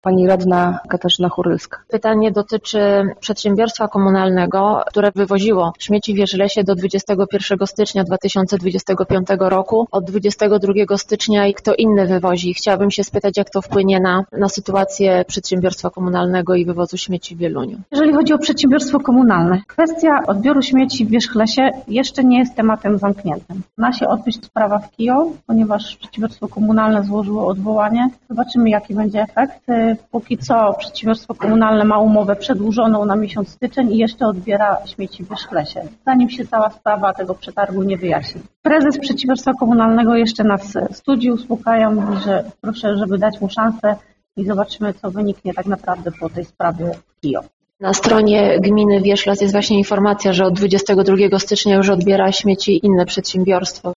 Pani radna Katarzyna Churylska. Pytanie dotyczy przedsiębiorstwa komunalnego, które wywoziło śmieci w Wierzchlesie do 21 stycznia 2025 roku. Od 22 stycznia i kto inny wywozi. Chciałabym się spytać, jak to wpłynie na sytuację przedsiębiorstwa komunalnego i wywozu śmieci w Wieluniu. Jeżeli chodzi o przedsiębiorstwo komunalne, kwestia odbioru śmieci w Wierzchlesie jeszcze nie jest tematem zamkniętym. Ma się odbyć sprawa w KIO, ponieważ przedsiębiorstwo komunalne złożyło odwołanie. Zobaczymy, jaki będzie efekt. Póki co przedsiębiorstwo komunalne ma umowę przedłużoną na miesiąc styczeń i jeszcze odbiera śmieci w Wierzchlesie, zanim się cała sprawa tego przetargu nie wyjaśni. Prezes przedsiębiorstwa komunalnego jeszcze nas w studiu uspokaja, mówi, że proszę, żeby dać mu szansę i zobaczymy, co wyniknie tak naprawdę po tej sprawie w KIO. Na stronie gminy Wierzchlas jest właśnie informacja, że od 22 stycznia już odbiera śmieci inne przedsiębiorstwo.